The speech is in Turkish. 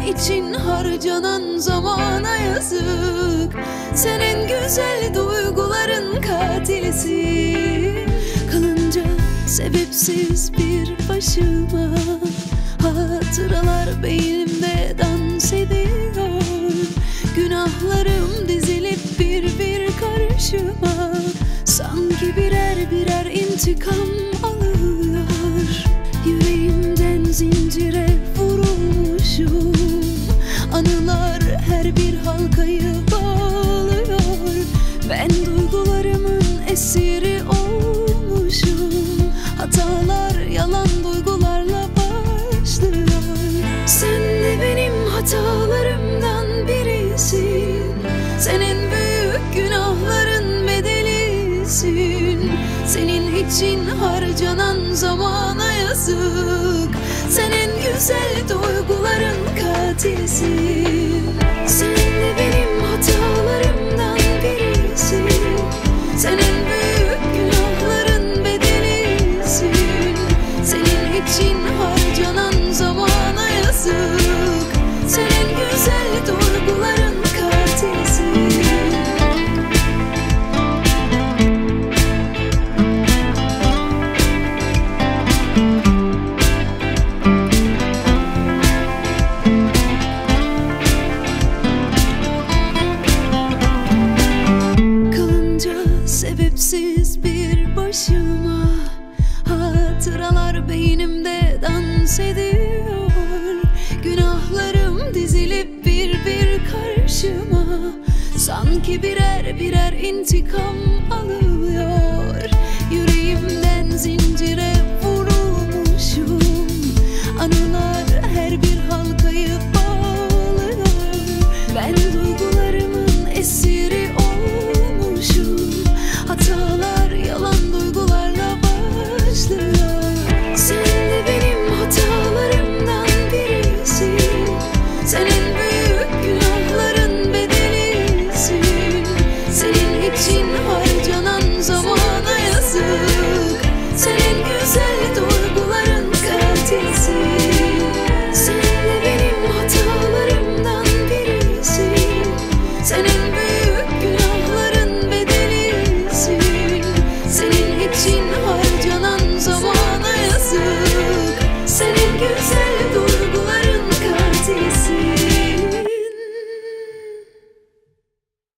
için harcanan zamana yazık. Sen en güzel duyguların katilisin. Kalınca sebepsiz bir başıma, hatıralar beynimde dans ediyor. Günahlarım dizilip bir bir karşıma, sanki birer birer intikam alıyor. Yüreğimden zincire vurulmuşum, anılar her bir halkayı bağlıyor. Ben duygularımın esiri olmuşum. Hatalar yalan duygularla başlıyor. Sen de benim hatalarımdan birisin. Sen en büyük günahların bedelisin. Senin için harcanan zamana yazık. Sen en güzel duyguların katilisin. Sen de benim hatalarımdan birisin. Sen en büyük günahların bedelisin. Senin için harcanan zamana yazık. Sen en güzel duyguların katilisin. Sebepsiz bir başıma, hatıralar beynimde dans ediyor. Günahlarım dizilip bir bir karşıma, sanki birer birer intikam alıyor. Yüreğimden zincire vurulmuşum, anılar